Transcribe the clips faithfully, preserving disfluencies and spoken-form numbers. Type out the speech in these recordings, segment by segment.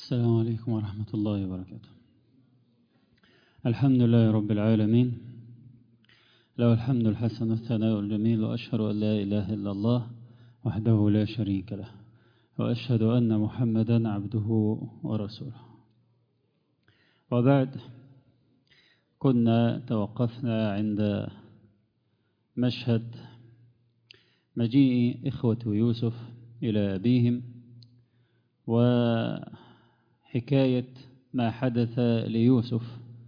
السلام عليكم ورحمة الله وبركاته. الحمد لله رب العالمين، له الحمد الحسن والثناء الجميل، وأشهد أن لا إله إلا الله وحده لا شريك له، وأشهد أن محمدا عبده ورسوله. وبعد، كنا توقفنا عند مشهد مجيء إخوة يوسف إلى أبيهم وحكاية ما حدث ليوسف.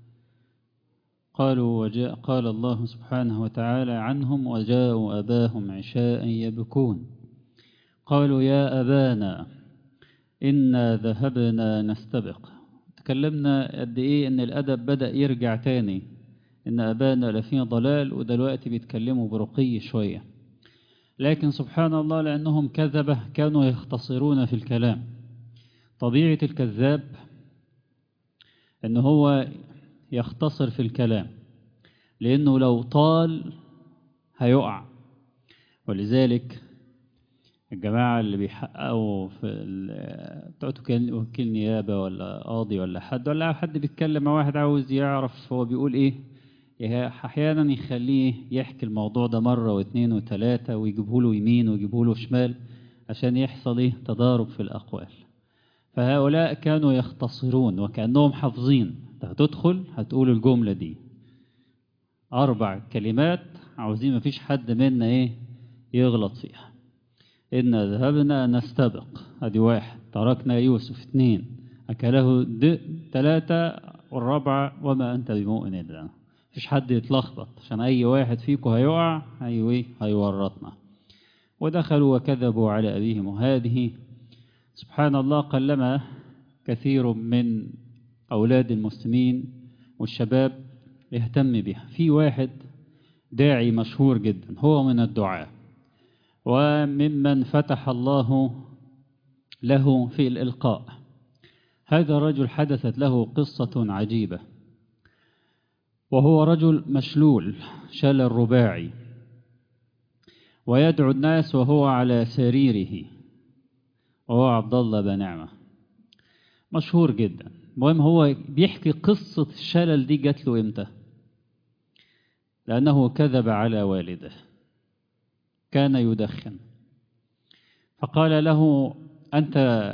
قالوا وجاء قال الله سبحانه وتعالى عنهم: وجاءوا أباهم عشاء يبكون قالوا يا أبانا إنا ذهبنا نستبق. تكلمنا قد إيه إن الأدب بدأ يرجع تاني، إن أبانا لفي ضلال، ودلوقتي بيتكلموا برقي شوية. لكن سبحان الله، لأنهم كذبة كانوا يختصرون في الكلام. طبيعة الكذاب إن هو يختصر في الكلام، لأنه لو طال هيقع. ولذلك الجماعة اللي بيحققوا في بتوع وكيل نيابة ولا قاضي ولا حد ولا حد بيتكلم مع واحد عاوز يعرف هو بيقول إيه، أحيانا يخليه يحكي الموضوع ده مرة واثنين وثلاثة، ويجيبه له يمين ويجيبه له شمال عشان يحصل إيه تضارب في الأقوال. فهؤلاء كانوا يختصرون وكأنهم حافظين. هتدخل هتقول الجملة دي أربع كلمات، عاوزين مفيش حد منا إيه يغلط فيها. إنا ذهبنا نستبق، ادي واحد. تركنا يوسف، اثنين. أكله د، ثلاثة. والرابعة وما أنت بمؤمن لنا. مفيش حد يتلخبط، عشان أي واحد فيكم هيقع هيوي هيورطنا. ودخلوا وكذبوا على أبيهم. وهذه سبحان الله قلما كثير من أولاد المسلمين والشباب يهتم بها. في واحد داعي مشهور جدا، هو من الدعاء وممن فتح الله له في الإلقاء. هذا الرجل حدثت له قصة عجيبة، وهو رجل مشلول شلل رباعي، ويدعو الناس وهو على سريره، وهو عبد الله بن نعمة، مشهور جدا. المهم هو بيحكي قصة الشلل دي جات له امتى؟ لأنه كذب على والده، كان يدخن، فقال له: أنت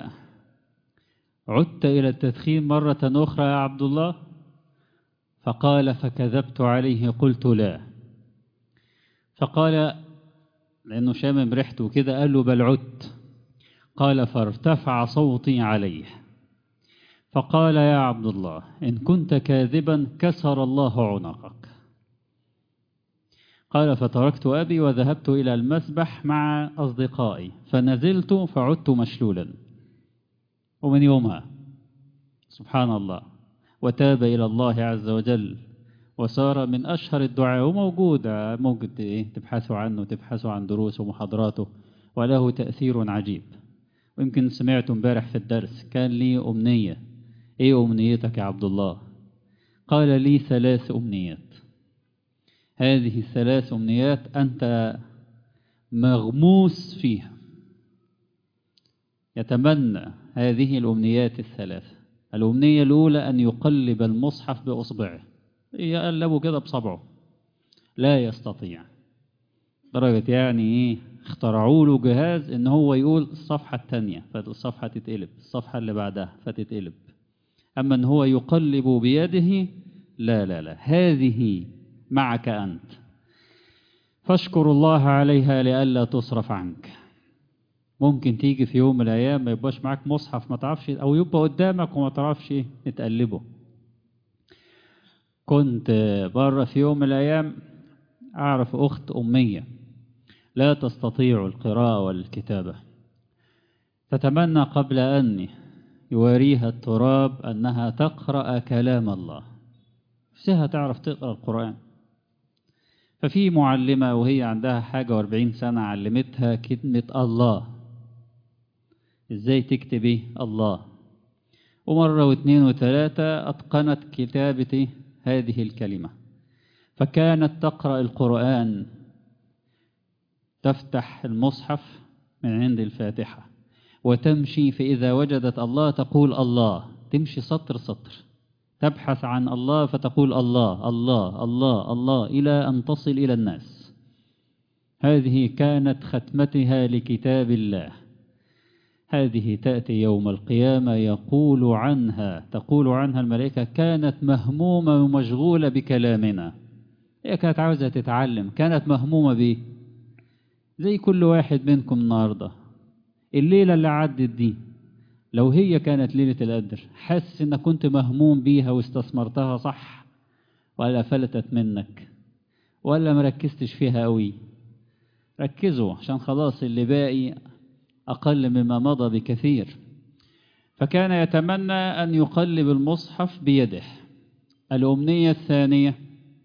عدت إلى التدخين مرة أخرى يا عبد الله؟ فقال: فكذبت عليه قلت لا. فقال، لأنه شامم ريحته كده، قال له: بل عدت. قال: فارتفع صوتي عليه، فقال: يا عبد الله إن كنت كاذبا كسر الله عنقك. قال: فتركت أبي وذهبت إلى المسبح مع أصدقائي، فنزلت فعدت مشلولا. ومن يومها سبحان الله وتاب إلى الله عز وجل، وصار من أشهر الدعاء، وموجود موجود إيه تبحثوا عنه، تبحثوا عن دروسه ومحاضراته، وله تأثير عجيب. ويمكن سمعتم امبارح في الدرس كان لي أمنية. إيه أمنيتك يا عبد الله؟ قال: لي ثلاث أمنيات. هذه الثلاث أمنيات أنت مغموس فيها. يتمنى هذه الأمنيات الثلاثة. الأمنية الأولى أن يقلب المصحف بأصبعه، يقلبه كده بصبعه، لا يستطيع. درجة يعني إيه، اخترعوا له جهاز إن هو يقول الصفحة الثانية فالصفحة تتقلب، الصفحة اللي بعدها فتتقلب. أما أن هو يقلب بيده، لا لا لا، هذه معك أنت، فاشكر الله عليها لئلا تصرف عنك. ممكن تيجي في يوم من الأيام ما يبقاش معك مصحف، ما تعرفش، أو يبقى قدامك وما تعرفش تقلبه. كنت بره في يوم من الأيام أعرف أخت أمية لا تستطيع القراءة والكتابة، تتمنى قبل أن يواريها التراب أنها تقرأ كلام الله، نفسها تعرف تقرأ القرآن. ففي معلمة وهي عندها حاجة واربعين سنة علمتها كلمة الله، ازاي تكتبي الله. ومرة واثنين وثلاثة أتقنت كتابة هذه الكلمة، فكانت تقرأ القرآن، تفتح المصحف من عند الفاتحة وتمشي، فإذا وجدت الله تقول الله، تمشي سطر سطر، تبحث عن الله فتقول الله الله الله الله إلى أن تصل إلى الناس. هذه كانت ختمتها لكتاب الله. هذه تأتي يوم القيامة يقول عنها تقول عنها الملائكة كانت مهمومة ومشغولة بكلامنا. هي كانت عاوزة تتعلم، كانت مهمومة به، زي كل واحد منكم النهاردة. الليلة اللي عدت دي لو هي كانت ليلة القدر، حاسس انك كنت مهموم بيها واستثمرتها صح، ولا فلتت منك، ولا مركزتش فيها قوي؟ ركزوا، عشان خلاص اللي باقي أقل مما مضى بكثير. فكان يتمنى أن يقلب المصحف بيده. الأمنية الثانية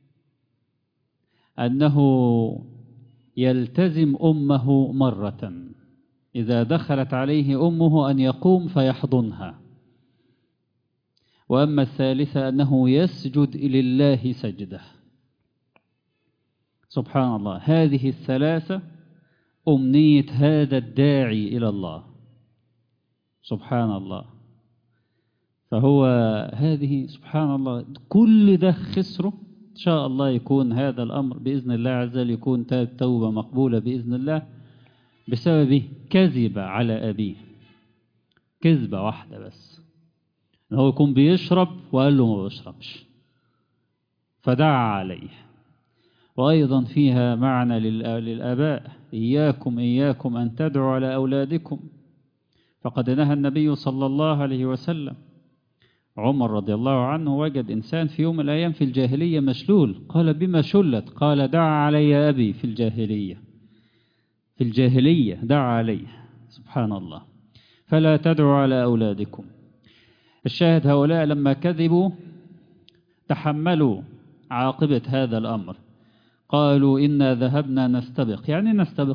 أنه يلتزم أمه مرة، إذا دخلت عليه أمه أن يقوم فيحضنها. وأما الثالثة أنه يسجد لله سجدة. سبحان الله، هذه الثلاثة أمنية هذا الداعي إلى الله. سبحان الله. فهو هذه سبحان الله كل ده خسره. إن شاء الله يكون هذا الأمر بإذن الله عز وجل يكون توبة مقبولة بإذن الله، بسبب كذب على أبيه، كذبة واحدة بس، هو يكون بيشرب وقال له ما بشربش فدعا عليه. وأيضا فيها معنى للآباء، إياكم إياكم أن تدعوا على أولادكم، فقد نهى النبي صلى الله عليه وسلم. عمر رضي الله عنه وجد إنسان في يوم من الأيام في الجاهلية مشلول، قال بما شلت؟ قال دعا علي أبي في الجاهلية، في الجاهلية دعا عليه. سبحان الله. فلا تدعوا على أولادكم. الشاهد هؤلاء لما كذبوا تحملوا عاقبة هذا الأمر. قالوا إنا ذهبنا نستبق. يعني نستبق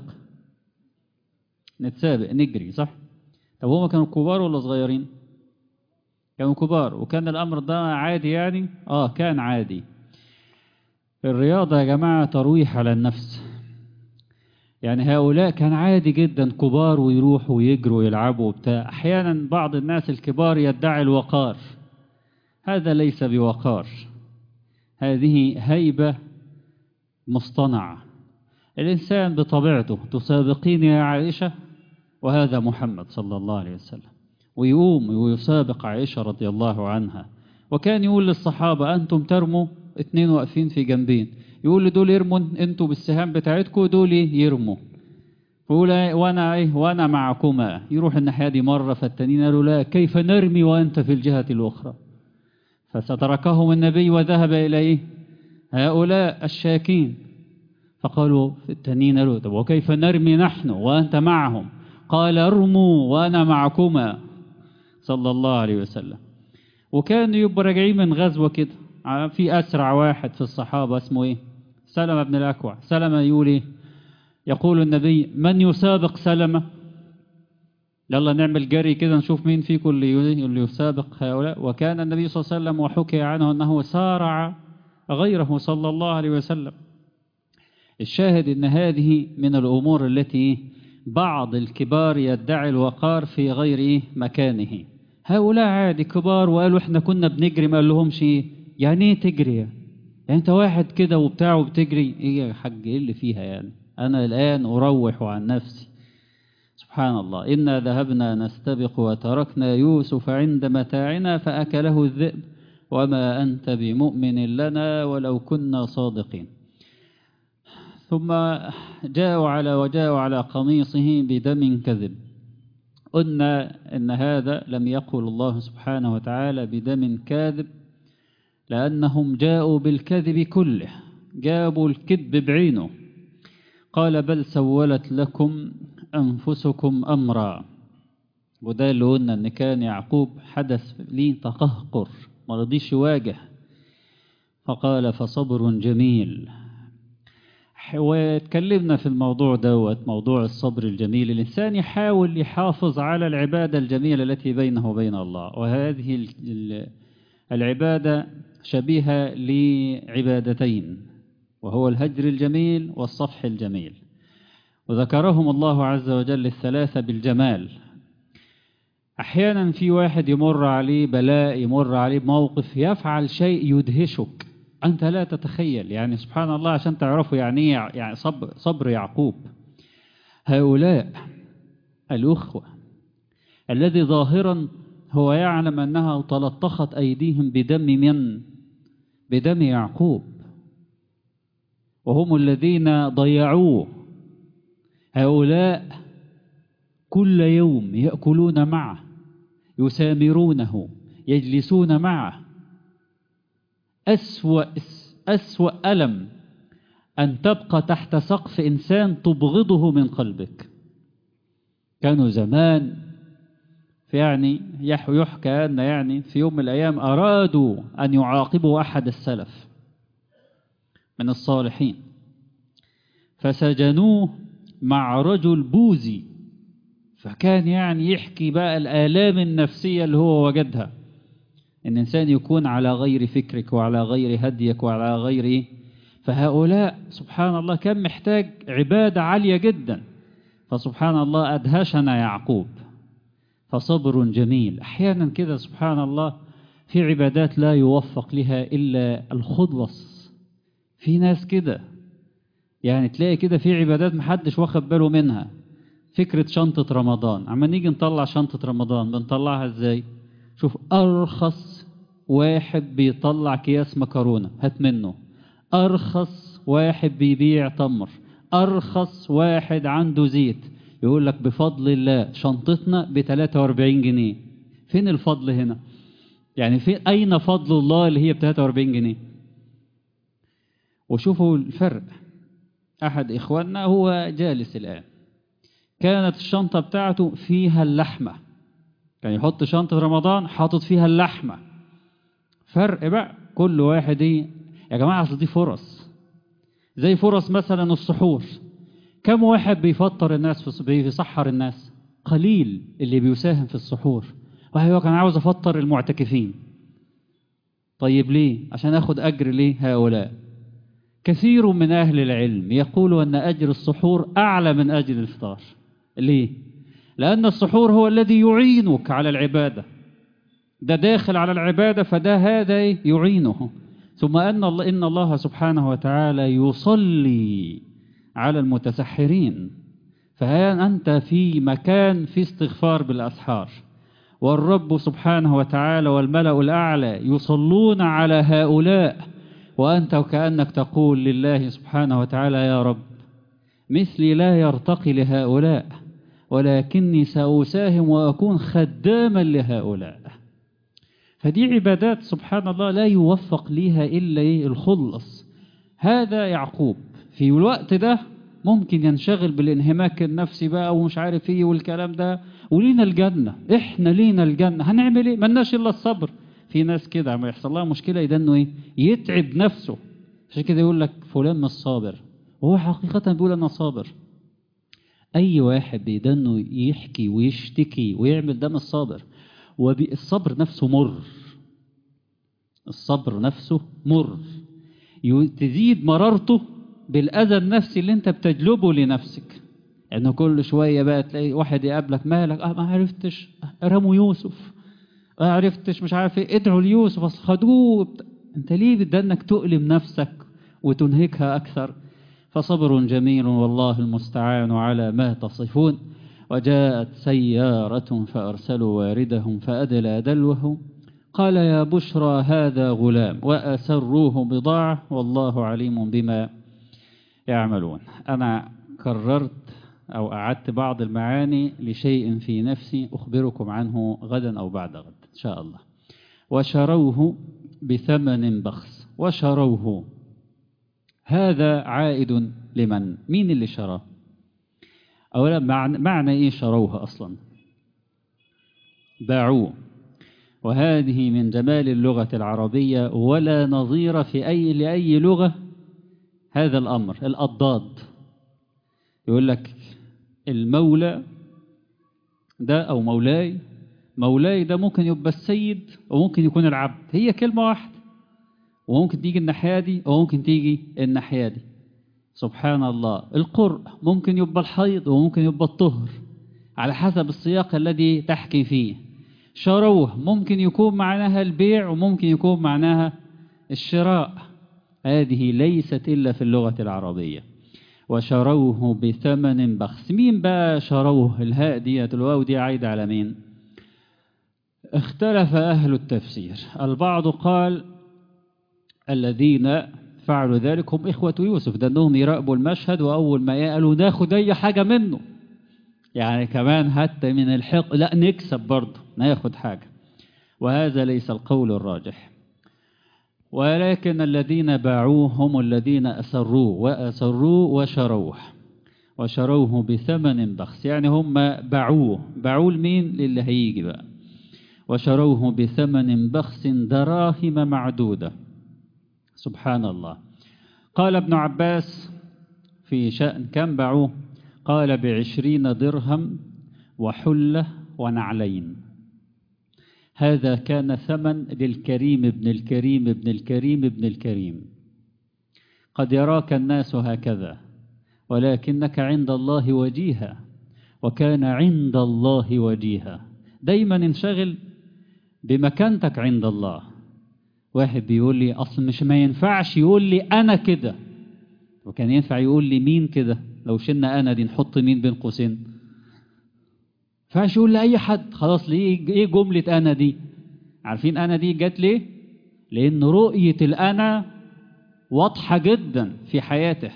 نتسابق نجري، صح؟ طب هم كانوا كبار ولا صغيرين؟ كانوا كبار. وكان الأمر ده عادي يعني؟ آه كان عادي. الرياضة يا جماعة ترويح على النفس. يعني هؤلاء كان عادي جدا كبار ويروحوا ويجروا ويلعبوا وبتاع. أحيانا بعض الناس الكبار يدعي الوقار، هذا ليس بوقار، هذه هيبة مصطنعة. الإنسان بطبيعته تسابقين يا عائشة، وهذا محمد صلى الله عليه وسلم، ويقوم ويسابق عائشة رضي الله عنها. وكان يقول للصحابة أنتم ترموا، اتنين واقفين في جنبين، يقول لدول يرموا انتوا بالسهام بتاعتكم ودول يرموا، فيقول وانا ايه وانا معكما. يروح الناحية دي مرة، فالتانيين قالوا لا كيف نرمي وانت في الجهة الأخرى؟ فستركهم النبي وذهب إلى ايه هؤلاء الشاكين، فقالوا التانيين قالوا طب وكيف نرمي نحن وأنت معهم؟ قال ارموا وأنا معكما صلى الله عليه وسلم. وكان يبقى راجعين من غزوة كده، في أسرع واحد في الصحابة اسمه إيه؟ سلمة بن الأكوع. سلمة يقول إيه؟ يقول النبي من يسابق سلمة؟ يلا نعمل جري كده نشوف مين فيكم اللي يسابق هؤلاء. وكان النبي صلى الله عليه وسلم وحكي عنه أنه سارع غيره صلى الله عليه وسلم. الشاهد أن هذه من الأمور التي بعض الكبار يدعي الوقار في غير مكانه. هؤلاء عادي كبار وقالوا احنا كنا بنجري، ما قال لهمش ايه يعني ايه تجري؟ يعني انت واحد كده وبتاع وبتجري، ايه يا حاج ايه اللي فيها يعني؟ انا الان اروح عن نفسي. سبحان الله. إنا ذهبنا نستبق وتركنا يوسف عند متاعنا فأكله الذئب وما أنت بمؤمن لنا ولو كنا صادقين. ثم جاءوا على وجاءوا على قميصه بدم كذب. قلنا إن هذا لم يقل الله سبحانه وتعالى بدم كاذب، لأنهم جاءوا بالكذب كله، جابوا الكذب بعينه. قال بل سولت لكم أنفسكم أمرا. وده اللي قلنا إن كان يعقوب حدث ليه تقهقر، ما رضيش يواجه، فقال فصبر جميل. واتكلمنا في الموضوع دوت، موضوع الصبر الجميل. الإنسان يحاول يحافظ على العبادة الجميلة التي بينه وبين الله، وهذه العبادة شبيهة لعبادتين، وهو الهجر الجميل والصفح الجميل. وذكرهم الله عز وجل الثلاثة بالجمال. أحيانا في واحد يمر عليه بلاء، يمر عليه موقف، يفعل شيء يدهشك أنت لا تتخيل. يعني سبحان الله، عشان تعرفوا يعني يعني صبر, صبر يعقوب. هؤلاء الأخوة الذي ظاهرا هو يعلم أنها تلطخت أيديهم بدم من؟ بدم يعقوب، وهم الذين ضيعوه. هؤلاء كل يوم يأكلون معه، يسامرونه، يجلسون معه. أسوأ أسوأ ألم أن تبقى تحت سقف إنسان تبغضه من قلبك. كانوا زمان في يعني يحكى أن يعني في يوم من الأيام أرادوا أن يعاقبوا أحد السلف من الصالحين، فسجنوه مع رجل بوذي. فكان يعني يحكي بقى الآلام النفسية اللي هو وجدها، إن إنسان يكون على غير فكرك وعلى غير هديك وعلى غير إيه. فهؤلاء سبحان الله كان محتاج عبادة عالية جدا، فسبحان الله أدهشنا يعقوب. فصبر جميل. أحيانا كده سبحان الله في عبادات لا يوفق لها إلا الخلص. في ناس كده يعني تلاقي كده في عبادات محدش واخد باله منها. فكرة شنطة رمضان، عما نيجي نطلع شنطة رمضان بنطلعها ازاي؟ شوف أرخص واحد بيطلع أكياس مكرونة هات منه، أرخص واحد بيبيع تمر، أرخص واحد عنده زيت، يقول لك بفضل الله شنطتنا بثلاثة وأربعين جنيه. فين الفضل هنا؟ يعني في أين فضل الله اللي هي بثلاثة وأربعين جنيه؟ وشوفوا الفرق. أحد إخواننا هو جالس الآن، كانت الشنطة بتاعته فيها اللحمة، كان يحط شنطة رمضان حاطط فيها اللحمة. فرق بقى كل واحد ايه يا جماعة. أصل دي فرص، زي فرص مثلا السحور. كم واحد بيفطر الناس بيسحر الناس؟ قليل اللي بيساهم في السحور. واحد يقول أنا عاوز أفطر المعتكفين. طيب ليه؟ عشان أخد أجر ليه هؤلاء. كثير من أهل العلم يقول أن أجر السحور أعلى من أجر الإفطار. ليه؟ لأن السحور هو الذي يعينك على العبادة، ده داخل على العبادة، فده هذا يعينه. ثم أن الله إن الله سبحانه وتعالى يصلي على المتسحرين. فها أنت في مكان في استغفار بالأسحار، والرب سبحانه وتعالى والملأ الأعلى يصلون على هؤلاء، وأنت وكأنك تقول لله سبحانه وتعالى يا رب مثلي لا يرتقي لهؤلاء، ولكني سأساهم وأكون خداما لهؤلاء. فدي عبادات سبحان الله لا يوفق ليها إلا الخلص. هذا يعقوب في الوقت ده ممكن ينشغل بالانهماك النفسي بقى ومش عارف ايه والكلام ده، ولينا الجنة، احنا لينا الجنة، هنعمل ايه؟ ملناش الا الصبر. في ناس كده عم يحصل لها مشكلة يدنه ايه؟ يتعب نفسه، عشان كده يقول لك فلان مش صابر، وهو حقيقة بيقول انا صابر. اي واحد بيدنه يحكي ويشتكي ويعمل ده مش صابر. والصبر نفسه مر، الصبر نفسه مر، تزيد مرارته بالأذى النفسي اللي انت بتجلبه لنفسك. انه كل شوية بقى تلاقي واحد يقابلك مالك اه ما عرفتش رموا يوسف، ما عرفتش مش عارف ايه ادعوا ليوسف اصل خدوه. انت ليه بدأنك تؤلم نفسك وتنهكها أكثر؟ فصبر جميل والله المستعان على ما تصفون. وجاءت سيارة فأرسلوا واردهم فأدلى دلوه قال يا بشرى هذا غلام وأسروه بضاعة والله عليم بما يعملون. أنا كررت أو أعدت بعض المعاني لشيء في نفسي أخبركم عنه غدا أو بعد غد إن شاء الله. وشروه بثمن بخس. وشروه هذا عائد لمن؟ مين اللي شراه؟ أولا معنى, معنى إيه شروها أصلا؟ باعوه. وهذه من جمال اللغة العربية ولا نظير في أي لأي لغة هذا الأمر. الأضداد يقول لك المولى ده أو مولاي، مولاي ده ممكن يبقى السيد وممكن يكون العبد، هي كلمة واحدة، وممكن تيجي الناحية دي وممكن تيجي الناحية دي. سبحان الله. القرء ممكن يبقى الحيض وممكن يبقى الطهر على حسب السياق الذي تحكي فيه. شروه ممكن يكون معناها البيع وممكن يكون معناها الشراء، هذه ليست إلا في اللغة العربية. وشروه بثمن بخس. مين بقى شروه؟ الهاء دي الواو دي عايدة على مين؟ اختلف أهل التفسير. البعض قال الذين فعلوا ذلك هم إخوة يوسف، ده أنهم يراقبوا المشهد وأول ما قالوا ناخد أي حاجة منه، يعني كمان حتى من الحق لا نكسب برضه ناخد حاجة، وهذا ليس القول الراجح. ولكن الذين باعوه هم الذين أسروه وأسروه وشروه وشروه بثمن بخس، يعني هم باعوه. باعوه لمين؟ للي هيجي بقى. وشروه بثمن بخس دراهم معدودة. سبحان الله. قال ابن عباس في شأن كم باعوه؟ قال بعشرين درهم وحلة ونعلين. هذا كان ثمن للكريم ابن الكريم ابن الكريم ابن الكريم. قد يراك الناس هكذا ولكنك عند الله وجيها، وكان عند الله وجيها. دايما انشغل بمكانتك عند الله. واحد بيقول لي أصل مش ما ينفعش يقول لي أنا كده، وكان ينفع يقول لي مين كده؟ لو شلنا أنا دي نحط مين بين قوسين؟ فاش يقول لأي حد خلاص. ليه ايه جملة أنا دي؟ عارفين أنا دي جت ليه؟ لأن رؤية الأنا واضحة جدا في حياته.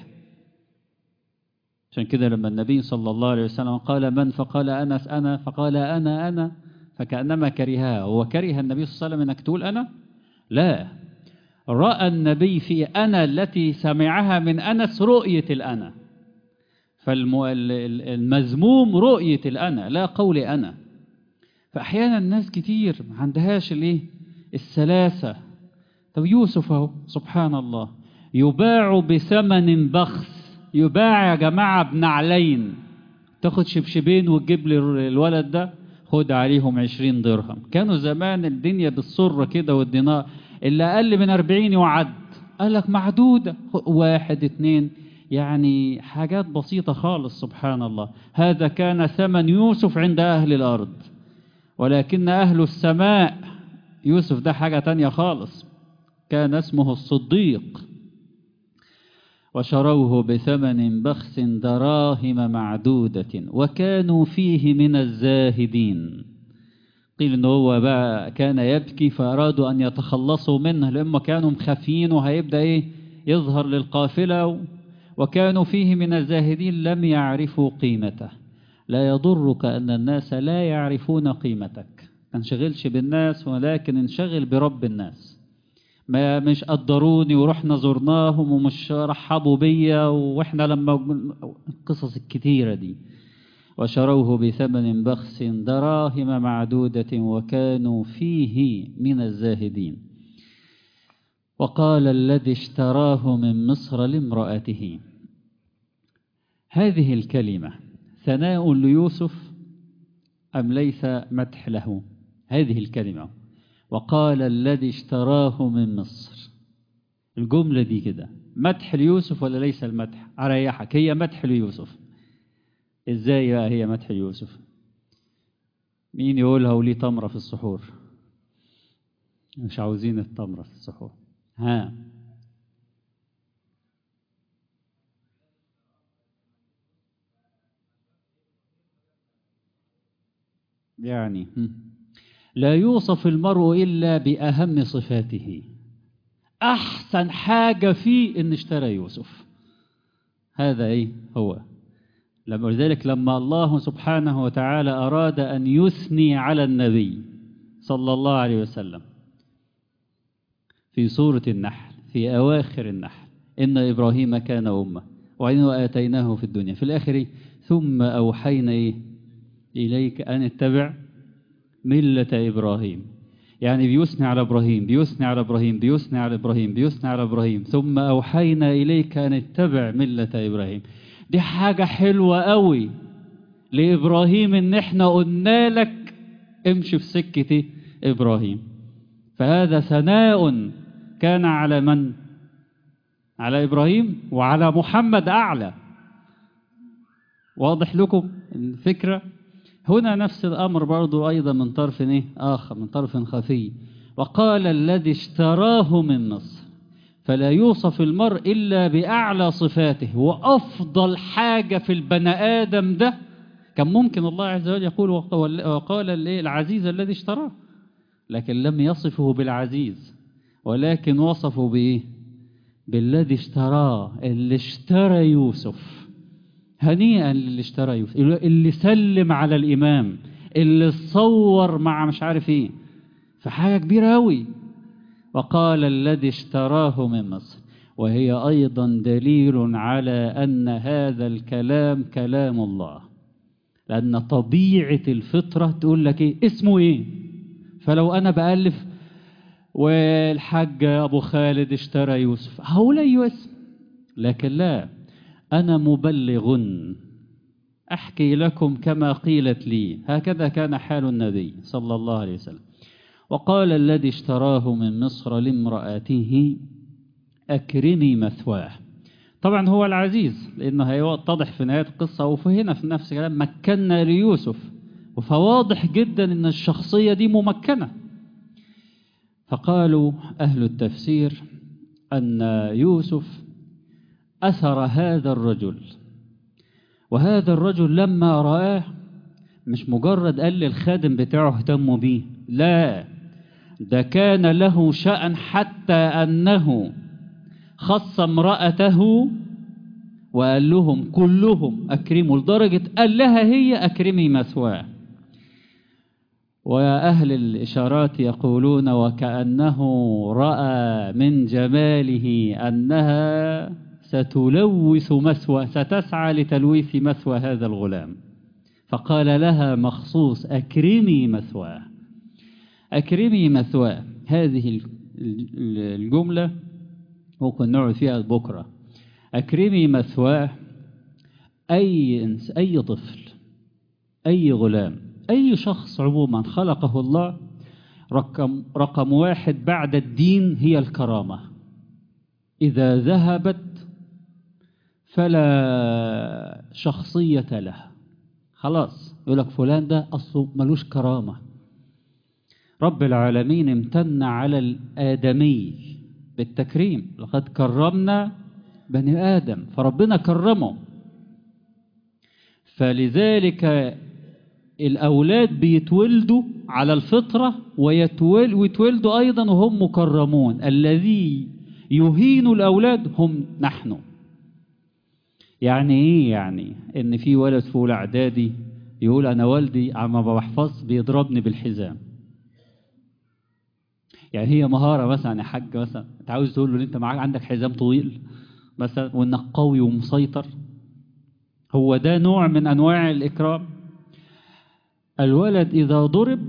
عشان كده لما النبي صلى الله عليه وسلم قال من؟ فقال أنس أنا، فقال أنا أنا، فكأنما كرهها. هو كره النبي صلى الله عليه وسلم أنك تقول أنا؟ لا، رأى النبي في أنا التي سمعها من أنس رؤية الأنا. فالمذموم رؤية الأنا لا قول أنا. فأحيانا الناس كتير ما عندهاش الايه السلاسة. طب يوسف اهو سبحان الله يباع بثمن بخس. يباع يا جماعة بنعلين. تاخد شبشبين وتجيب لي الولد ده خد عليهم عشرين درهم. كانوا زمان الدنيا بالصرة كده والدينار اللي أقل من أربعين يعد. قال لك معدودة واحد اتنين، يعني حاجات بسيطة خالص. سبحان الله. هذا كان ثمن يوسف عند أهل الأرض، ولكن أهل السماء يوسف ده حاجة تانية خالص. كان اسمه الصديق. وشروه بثمن بخس دراهم معدودة وكانوا فيه من الزاهدين. قيل إنه هو بقى كان يبكي فأرادوا أن يتخلصوا منه لأنهم كانوا مخافين وهيبدأ إيه يظهر للقافلة. وكانوا فيه من الزاهدين لم يعرفوا قيمته. لا يضرك أن الناس لا يعرفون قيمتك. ما انشغلش بالناس ولكن انشغل برب الناس. ما مش قدروني ورحنا زرناهم ومش رحبوا بيا واحنا لما القصص الكتيرة دي. وشروه بثمن بخس دراهم معدودة وكانوا فيه من الزاهدين. وقال الذي اشتراه من مصر لامرأته. هذه الكلمة ثناء ليوسف أم ليس مدح له؟ هذه الكلمة وقال الذي اشتراه من مصر، الجملة دي كده مدح ليوسف ولا ليس المدح؟ أريحك، هي مدح ليوسف. إزاي بقى هي مدح ليوسف؟ مين يقولها وليه تمرة في السحور؟ مش عاوزين التمرة في السحور. ها يعني لا يوصف المرء إلا بأهم صفاته. أحسن حاجة فيه إن اشترى يوسف. هذا إيه هو. لذلك لما الله سبحانه وتعالى أراد أن يثني على النبي صلى الله عليه وسلم في سورة النحل في أواخر النحل إن إبراهيم كان أمة وإنه آتيناه في الدنيا في الآخر ثم أوحينا إيه إليك أن اتبع ملة إبراهيم. يعني بيثني على إبراهيم بيثني على إبراهيم بيثني على إبراهيم بيثني على إبراهيم ثم أوحينا إليك أن اتبع ملة إبراهيم. دي حاجة حلوة قوي لإبراهيم إن إحنا قلنا لك امشي في سكة إبراهيم. فهذا ثناء كان على من؟ على إبراهيم وعلى محمد أعلى. واضح لكم الفكرة؟ هنا نفس الأمر برضو أيضا من طرف إيه؟ آخر، من طرف خفي. وقال الذي اشتراه من مصر. فلا يوصف المرء إلا بأعلى صفاته وأفضل حاجة في البني آدم ده. كان ممكن الله عز وجل يقول وقال العزيز الذي اشتراه، لكن لم يصفه بالعزيز، ولكن وصفه بإيه؟ بالذي اشتراه، اللي اشترى يوسف. هنيئا للي اشترى يوسف، اللي سلم على الإمام، اللي صور مع مش عارف ايه، فحاجة كبيرة أوي. وقال الذي اشتراه من مصر، وهي أيضا دليل على أن هذا الكلام كلام الله، لأن طبيعة الفطرة تقول لك ايه اسمه ايه. فلو أنا بألف والحاج أبو خالد اشترى يوسف هقول أي اسم، لكن لا، أنا مبلغ أحكي لكم كما قيلت لي. هكذا كان حال النبي صلى الله عليه وسلم. وقال الذي اشتراه من مصر لامرأته أكرمي مثواه. طبعا هو العزيز، لأنه هيتضح في نهاية القصة وفهنا في نفس الكلام مكنا ليوسف، فواضح جدا أن الشخصية دي ممكنة. فقالوا أهل التفسير أن يوسف أثر هذا الرجل، وهذا الرجل لما رآه مش مجرد قال للخادم بتاعه اهتموا بيه، لا، ده كان له شأن حتى أنه خص امرأته وقال لهم كلهم أكرموا، لدرجة قال لها هي أكرمي مثواه. وأهل الإشارات يقولون وكأنه رأى من جماله أنها ستلوث مثوى، ستسعى لتلويث مثوى هذا الغلام، فقال لها مخصوص أكرمي مثواه. أكرمي مثواه هذه الجملة ممكن نقعد فيها بكرة. أكرمي مثواه، أي إنس، أي طفل، أي غلام، أي شخص عموما خلقه الله، رقم, رقم واحد بعد الدين هي الكرامة. إذا ذهبت فلا شخصية له، خلاص يقول لك فلان ده أصله ملوش كرامة. رب العالمين امتن على الآدمي بالتكريم، لقد كرمنا بني آدم، فربنا كرمه. فلذلك الأولاد بيتولدوا على الفطرة ويتولدوا أيضا وهم مكرمون. الذي يهين الأولاد هم نحن. يعني إيه؟ يعني إن في ولد في أولى إعدادي يقول أنا والدي عما بحفظ بيضربني بالحزام. يعني هي مهارة مثلا يا حاج، مثلا أنت عاوز تقول له أنت معاك عندك حزام طويل مثلا وإنك قوي ومسيطر، هو ده نوع من أنواع الإكرام. الولد إذا ضرب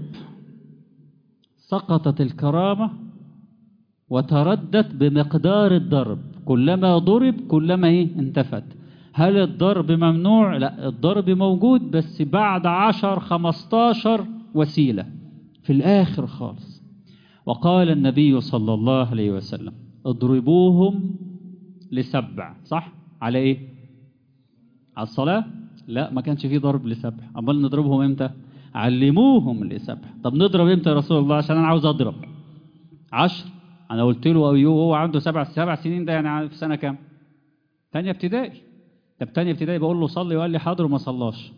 سقطت الكرامة وتردت بمقدار الضرب، كلما ضرب كلما إيه انتفت. هل الضرب ممنوع؟ لا، الضرب موجود، بس بعد عشر خمستاشر وسيلة في الآخر خالص. وقال النبي صلى الله عليه وسلم اضربوهم لسبع، صح؟ على إيه؟ على الصلاة؟ لا، ما كانش فيه ضرب لسبع. أمال نضربهم إمتى؟ علموهم لسبع. طب نضرب إمتى يا رسول الله؟ عشان أنا عاوز أضرب عشر. أنا قلت له أيوه هو عنده سبع سبع سنين، ده يعني في سنة كام؟ تانية ابتدائي. طب تانية ابتدائي بقول له صلي وقال لي حاضر وما صلاش.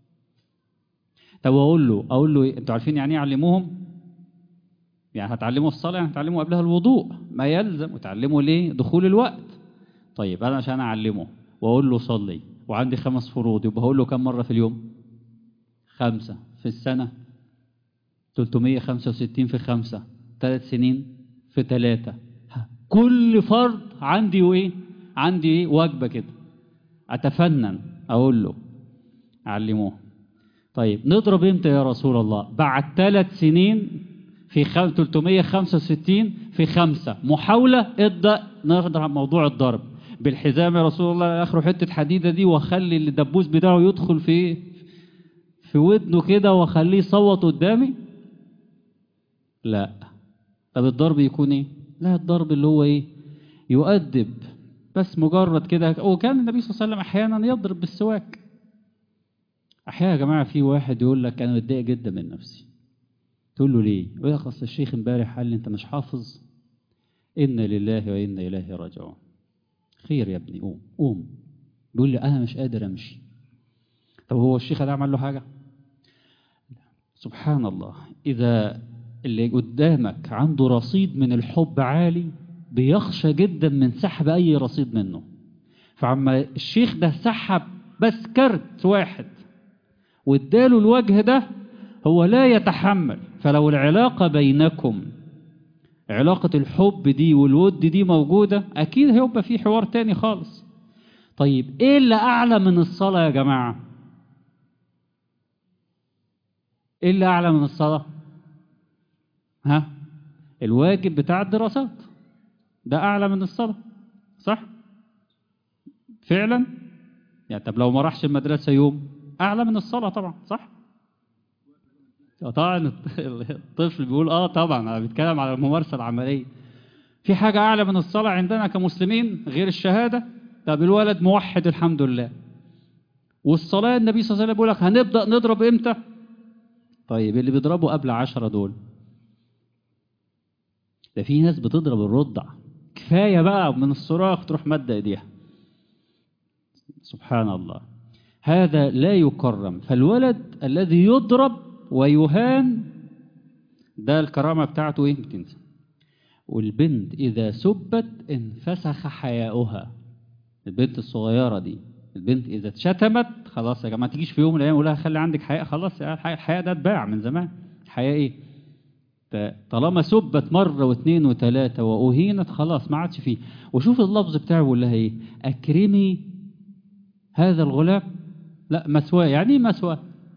طب أقول له أقول له إيه؟ أنتوا عارفين يعني إيه علموهم؟ يعني هتعلموا الصلاة، يعني هتعلموا قبلها الوضوء ما يلزم، وتعلموا ليه؟ دخول الوقت. طيب أنا عشان أعلمه وأقول له صلي وعندي خمس فروض، يبقى هقول له كم مرة في اليوم؟ خمسة في السنة، ثلاثمية وخمسة وستين في خمسة، ثلاث سنين في ثلاثة. كل فرض عندي وإيه؟ عندي إيه؟ وجبة كده أتفنن أقول له علموه. طيب نضرب إمتى يا رسول الله؟ بعد ثلاث سنين في ثلاثمية وخمسة وستين في خمسة محاولة ابدأ نضرب موضوع الضرب بالحزام يا رسول الله، آخره حتة حديدة دي وأخلي الدبوس بتاعه يدخل في في ودنه كده وأخليه يصوت قدامي؟ لا. طب الضرب يكون إيه؟ لا، الضرب اللي هو إيه؟ يؤدب، بس مجرد كده. وكان النبي صلى الله عليه وسلم أحيانا يضرب بالسواك، أحيانا يا جماعة في واحد يقول لك أنا متضايق جدا من نفسي، تقول له ليه؟ يقول لك أصل الشيخ امبارح قال لي أنت مش حافظ إنا لله وإنا إليه راجعون. خير يا ابني، قوم قوم. بيقول لي أنا مش قادر أمشي. طب هو الشيخ ده عمل له حاجة؟ سبحان الله. إذا اللي قدامك عنده رصيد من الحب عالي بيخشى جدا من سحب أي رصيد منه. فعما الشيخ ده سحب بس كرت واحد واداله الوجه ده، هو لا يتحمل. فلو العلاقة بينكم علاقة الحب دي والود دي موجودة، أكيد هيبقى في حوار تاني خالص. طيب إيه اللي أعلى من الصلاة يا جماعة؟ إيه اللي أعلى من الصلاة؟ ها؟ الواجب بتاع الدراسات ده أعلى من الصلاة، صح؟ فعلا؟ يعني طب لو ما راحش المدرسة يوم أعلى من الصلاة طبعا، صح؟ طبعا الطفل بيقول آه طبعا، أنا بيتكلم على الممارسة العملية. في حاجة أعلى من الصلاة عندنا كمسلمين غير الشهادة؟ طب الولد موحد الحمد لله. والصلاة النبي صلى الله عليه وسلم بيقول لك هنبدأ نضرب إمتى؟ طيب اللي بيضربوا قبل عشرة دول، ده في ناس بتضرب الرضع، كفاية بقى من الصراخ تروح مادة إيديها. سبحان الله. هذا لا يكرم. فالولد الذي يضرب ويهان ده الكرامة بتاعته إيه؟ بتنزل. والبنت إذا سبت انفسخ حياؤها. البنت الصغيرة دي، البنت إذا اتشتمت خلاص يا جماعة، ما تجيش في يوم من الأيام ولا خلي عندك حياء، خلاص الحياء ده اتباع من زمان. حياء إيه؟ طالما سبت مرة واثنين وثلاثة وأهينت خلاص ما عادش فيه. وشوف اللفظ بتاعه بيقول لها إيه؟ أكرمي هذا الغلام. لا مثواه، يعني مثواه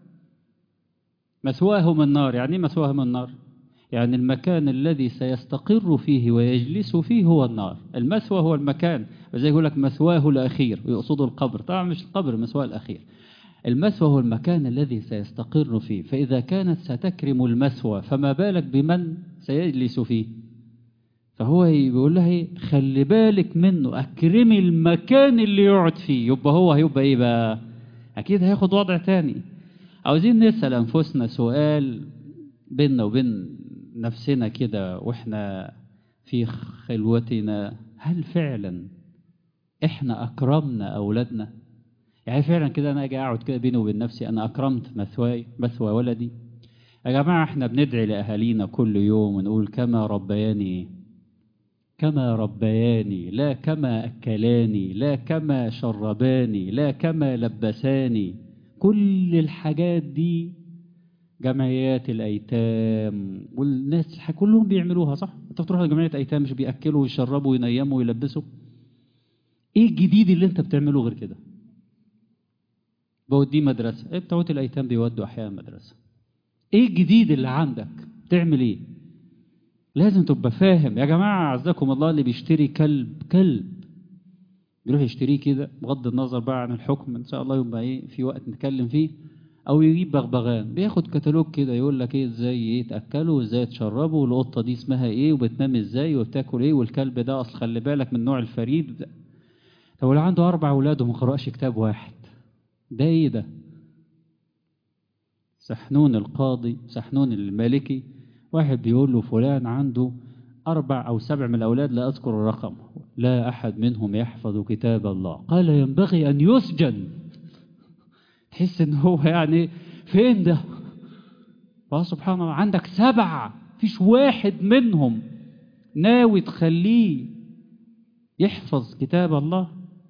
مثواه من النار. يعني مثواه من النار، يعني المكان الذي سيستقر فيه ويجلس فيه هو النار. المثوى هو المكان، وزي يقول لك مثواه الأخير ويقصد القبر. طبعا مش القبر، مثواه الأخير. المثوى هو المكان الذي سيستقر فيه. فإذا كانت ستكرم المثوى فما بالك بمن سيجلس فيه. فهو بيقول لها خلي بالك منه، أكرمي المكان اللي يقعد فيه. يبقى هو هيبقى إيه بقى؟ أكيد هياخد وضع تاني. عاوزين نسأل أنفسنا سؤال بيننا وبين نفسنا كده وإحنا في خلوتنا، هل فعلا إحنا أكرمنا أولادنا؟ يعني فعلا كده أنا أجي أقعد كده بيني وبين نفسي، أنا أكرمت مثواي مثوى ولدي؟ يا جماعة إحنا بندعي لأهالينا كل يوم ونقول كما ربياني كما ربياني، لا كما أكلاني، لا كما شرباني، لا كما لبساني. كل الحاجات دي جمعيات الأيتام والناس كلهم بيعملوها، صح؟ أنت بتروح لجمعية أيتام مش بيأكلوا ويشربوا وينيموا ويلبسوا؟ إيه الجديد اللي أنت بتعمله غير كده؟ بوديه مدرسة، إيه بتوع الأيتام بيودوا أحيانا مدرسة. إيه الجديد اللي عندك؟ بتعمل إيه؟ لازم تبقى فاهم يا جماعة. عزكم الله اللي بيشتري كلب كلب بيروح يشتريه كده، بغض النظر بقى عن الحكم إن شاء الله يبقى إيه في وقت نتكلم فيه، أو يجيب بغبغان بياخد كتالوج كده يقول لك إيه إزاي إيه تأكله وإزاي تشربه، والقطة دي اسمها إيه وبتنام إزاي وبتاكل إيه، والكلب ده أصل خلي بالك من نوع الفريد. طب اللي عنده أربع أولاد وما قرأش كتاب واحد، ده إيه ده؟ سحنون القاضي سحنون المالكي واحد بيقول له فلان عنده أربع أو سبع من الأولاد لا أذكر الرقم، لا أحد منهم يحفظ كتاب الله. قال ينبغي أن يسجن. تحس إن هو يعني فين ده؟ سبحان الله، عندك سبعة فيش واحد منهم ناوي تخليه يحفظ كتاب الله.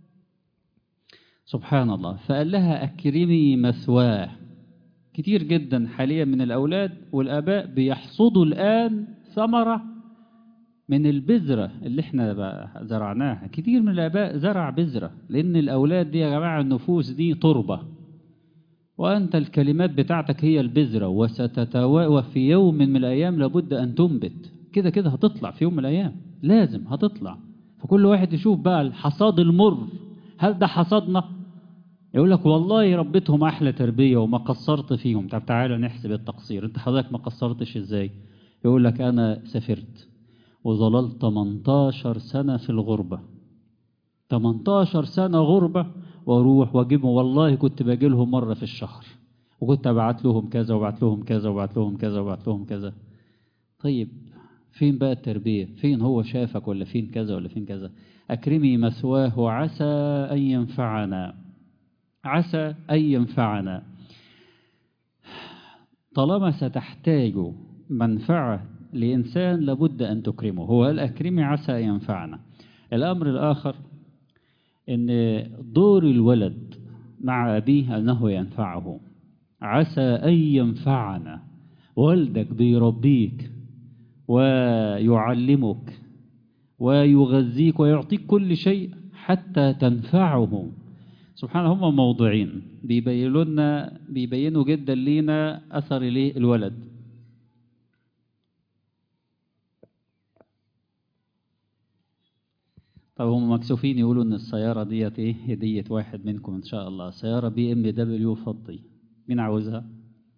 سبحان الله. فقال لها أكرمي مثواه. كتير جدا حاليا من الأولاد والآباء بيحصدوا الآن ثمرة من البذرة اللي احنا زرعناها. كتير من الآباء زرع بذرة، لأن الأولاد دي يا جماعة النفوس دي تربة، وأنت الكلمات بتاعتك هي البذرة، وستتواء في يوم من الأيام لابد أن تنبت. كده كده هتطلع في يوم من الأيام، لازم هتطلع. فكل واحد يشوف بقى الحصاد المر، هل ده حصادنا؟ يقول لك والله ربيتهم أحلى تربية وما قصرت فيهم. طب تعالى نحسب التقصير، انت حضرتك ما قصرتش ازاي؟ يقول لك أنا سافرت وظللت تمنتاشر سنة في الغربة، تمنتاشر سنة غربة، واروح واجيبهم، والله كنت باجي لهم مرة في الشهر، وكنت أبعت لهم كذا وبعت لهم كذا وبعت لهم كذا وبعت لهم كذا. طيب فين بقى التربية؟ فين هو شافك ولا فين كذا ولا فين كذا؟ أكرمي مثواه عسى أن ينفعنا، عسى أن ينفعنا. طالما ستحتاج منفعة لإنسان لابد أن تكرمه. هو قال أكرمي عسى أن ينفعنا. الأمر الآخر إن دور الولد مع أبيه أنه ينفعه. عسى أن ينفعنا، والدك بيربيك ويعلمك ويغذيك ويعطيك كل شيء حتى تنفعه. سبحان الله. هم موضوعين بيبينوا لنا بيبينوا جدا لينا أثر ليه الولد. طب هم مكسوفين يقولوا ان السيارة ديت ايه هدية واحد منكم ان شاء الله، سيارة بي ام دبليو فضي. مين عاوزها؟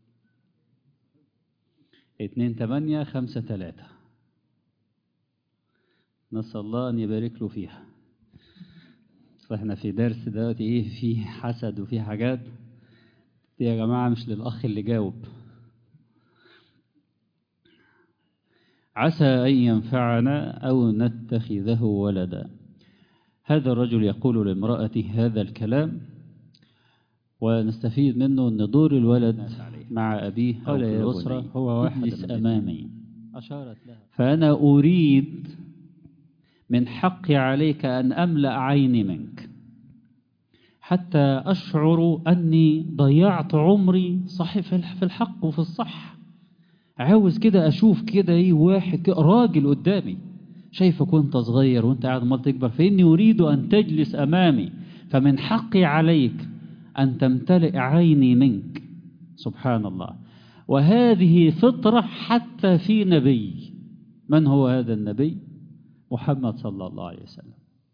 اتنين تمانية خمسة تلاتة. نسأل الله ان يبارك له فيها. فاحنا في درس دلوقتي ايه، في حسد وفي حاجات دي يا جماعة مش للأخ اللي جاوب. عسى أن ينفعنا أو نتخذه ولدا. هذا الرجل يقول لامرأته هذا الكلام، ونستفيد منه أن دور الولد مع أبيه أو في الأسرة هو واحد اجلس أمامي. أشارت لها فأنا أريد من حقي عليك أن أملأ عيني منك حتى أشعر أني ضيعت عمري صح في الحق وفي الصح. عاوز كده أشوف كده إيه واحد كده راجل قدامي، شايفك وانت صغير وانت قاعد ما تكبر، فإني أريد أن تجلس أمامي، فمن حقي عليك أن تمتلئ عيني منك. سبحان الله. وهذه فطرة حتى في نبي. من هو هذا النبي؟ محمد صلى الله عليه وسلم.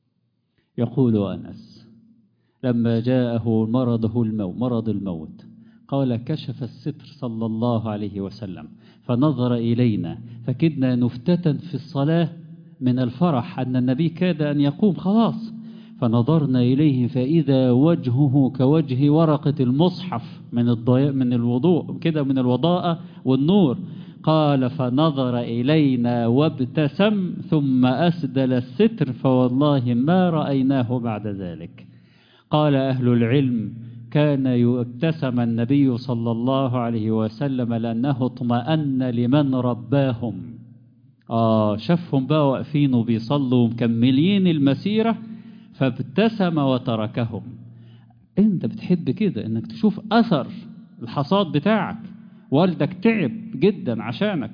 يقول أنس لما جاءه مرضه الموت مرض الموت قال كشف الستر صلى الله عليه وسلم فنظر إلينا فكدنا نفتتن في الصلاة من الفرح أن النبي كاد أن يقوم خلاص، فنظرنا إليه فإذا وجهه كوجه ورقة المصحف من الضياء من الوضوء كده من الوضاءة والنور. قال فنظر إلينا وابتسم ثم أسدل الستر فوالله ما رأيناه بعد ذلك. قال أهل العلم كان يبتسم النبي صلى الله عليه وسلم لأنه اطمأن لمن رباهم. آه شافهم بقى واقفين وبيصلوا ومكملين المسيرة فابتسم وتركهم. انت بتحب كده انك تشوف أثر الحصاد بتاعك. والدك تعب جدا عشانك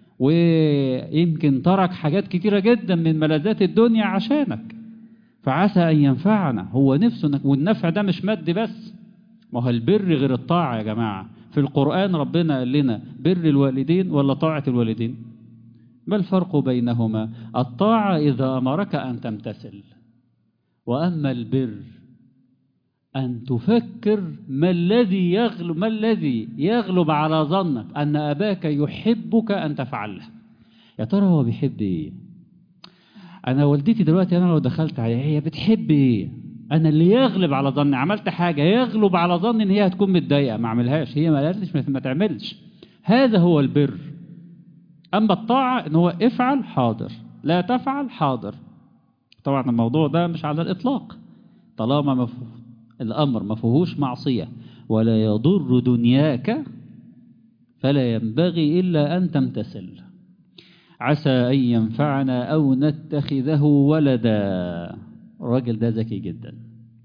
ويمكن ترك حاجات كتيرة جدا من ملذات الدنيا عشانك، فعسى أن ينفعنا. هو نفسه انك، والنفع ده مش مادي بس، ما هو البر غير الطاعة يا جماعة. في القرآن ربنا قال لنا بر الوالدين ولا طاعة الوالدين؟ ما الفرق بينهما؟ الطاعة إذا أمرك أن تمتثل، وأما البر أن تفكر ما الذي يغلب ما الذي يغلب على ظنك أن أباك يحبك أن تفعله. يا ترى هو بيحب إيه؟ أنا والدتي دلوقتي أنا لو دخلت عليها هي بتحب إيه؟ أنا اللي يغلب على ظني عملت حاجة يغلب على ظني إن هي هتكون متضايقة ما عملهاش، هي ما قالتش ما تعملش. هذا هو البر. أما الطاعة إن هو افعل حاضر، لا تفعل حاضر. طبعا الموضوع ده مش على الإطلاق، طالما مف... الأمر ما فيهوش معصية ولا يضر دنياك فلا ينبغي إلا أن تمتثل. عسى أن ينفعنا أو نتخذه ولدا. الراجل ده ذكي جدا.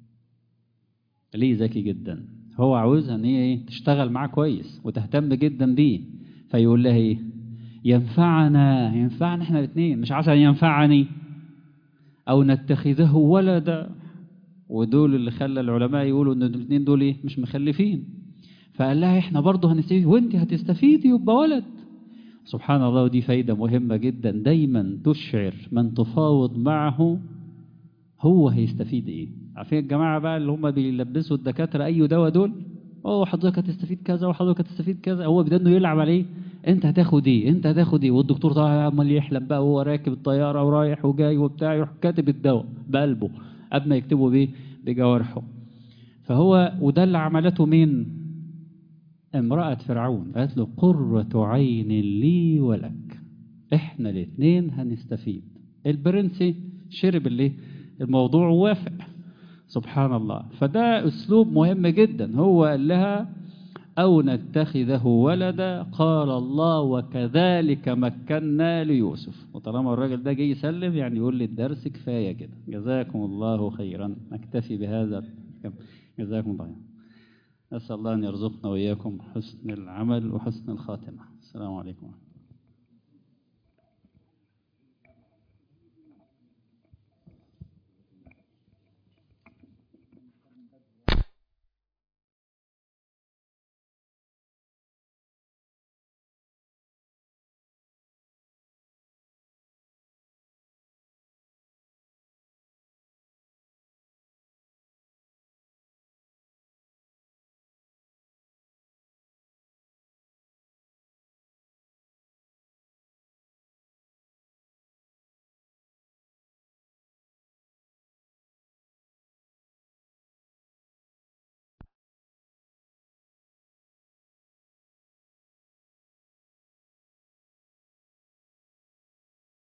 ليه ذكي جدا؟ هو عاوزها ان هي تشتغل معاه كويس وتهتم جدا بيه، فيقول لها ايه؟ ينفعنا ينفعنا احنا الاثنين، مش عسى ان ينفعني او نتخذه ولدا. ودول اللي خلى العلماء يقولوا ان الاثنين دول ايه؟ مش مخلفين. فقال لها احنا برضه هنستفيد وانت هتستفيدي يبقى ولد. سبحان الله. ودي فايدة مهمة جدا، دايما تشعر من تفاوض معه هو هيستفيد ايه. عارفين الجماعة بقى اللي هم بيلبسوا الدكاترة اي دواء دول، اوه حضرتك هتستفيد كذا وحضرتك هتستفيد كذا، هو بده انه يلعب عليه انت هتاخد ايه انت هتاخد ايه، والدكتور طبعا عمال يحلم بقى وهو راكب الطيارة ورايح وجاي وبتاع، يروح كاتب الدواء بقلبه قبل ما يكتبه بيه بجوارحه. فهو وده اللي عملته مين؟ امرأة فرعون قالت له قرة عين لي ولك، احنا الاثنين هنستفيد. البرنسي شرب اللي الموضوع وافق. سبحان الله. فده أسلوب مهم جدا. هو قال لها أو نتخذه ولدا، قال الله وكذلك مكنا ليوسف. وطالما الراجل ده جه يسلم يعني يقول لي الدرس كفاية كده. جزاكم الله خيرا. نكتفي بهذا. جزاكم الله خيرا. أسأل الله أن يرزقنا وإياكم حسن العمل وحسن الخاتمة. السلام عليكم.